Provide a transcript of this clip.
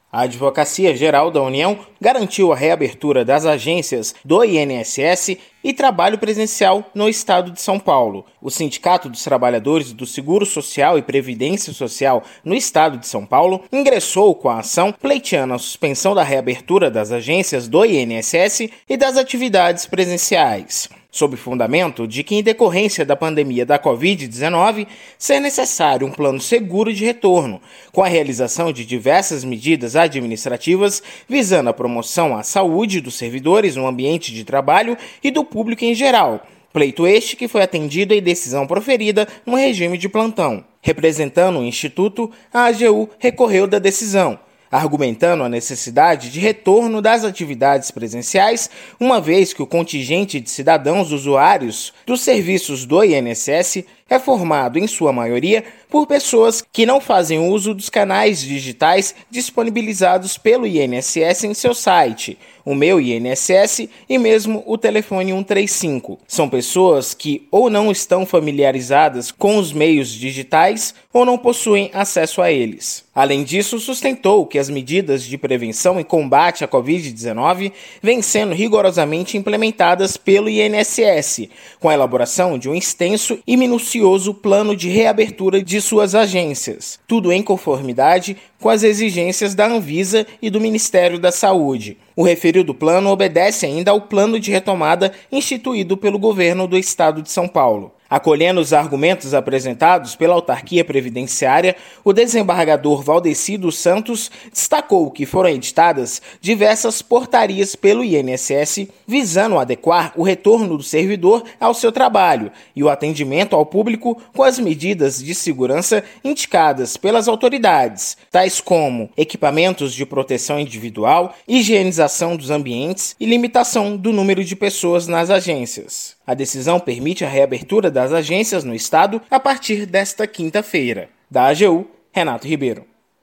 A Advocacia Geral da União garantiu a reabertura das agências do INSS e trabalho presencial no estado de São Paulo. O Sindicato dos Trabalhadores do Seguro Social e Previdência Social no estado de São Paulo ingressou com a ação pleiteando a suspensão da reabertura das agências do INSS e das atividades presenciais, sob fundamento de que, em decorrência da pandemia da Covid-19, ser necessário um plano seguro de retorno, com a realização de diversas medidas administrativas visando a promoção à saúde dos servidores no ambiente de trabalho e do público em geral. Pleito este que foi atendido em decisão proferida no regime de plantão. Representando o Instituto, a AGU recorreu da decisão, argumentando a necessidade de retorno das atividades presenciais, uma vez que o contingente de cidadãos usuários dos serviços do INSS é formado, em sua maioria, por pessoas que não fazem uso dos canais digitais disponibilizados pelo INSS em seu site, o Meu INSS e mesmo o telefone 135. São pessoas que ou não estão familiarizadas com os meios digitais ou não possuem acesso a eles. Além disso, sustentou que as medidas de prevenção e combate à Covid-19 vêm sendo rigorosamente implementadas pelo INSS, com a elaboração de um extenso e minucioso plano de reabertura de suas agências, tudo em conformidade com as exigências da Anvisa e do Ministério da Saúde. O referido plano obedece ainda ao plano de retomada instituído pelo governo do estado de São Paulo. Acolhendo os argumentos apresentados pela autarquia previdenciária, o desembargador Valdeci dos Santos destacou que foram editadas diversas portarias pelo INSS visando adequar o retorno do servidor ao seu trabalho e o atendimento ao público com as medidas de segurança indicadas pelas autoridades, tais como equipamentos de proteção individual, higienização dos ambientes e limitação do número de pessoas nas agências. A decisão permite a reabertura das agências no estado a partir desta quinta-feira. Da AGU, Renato Ribeiro.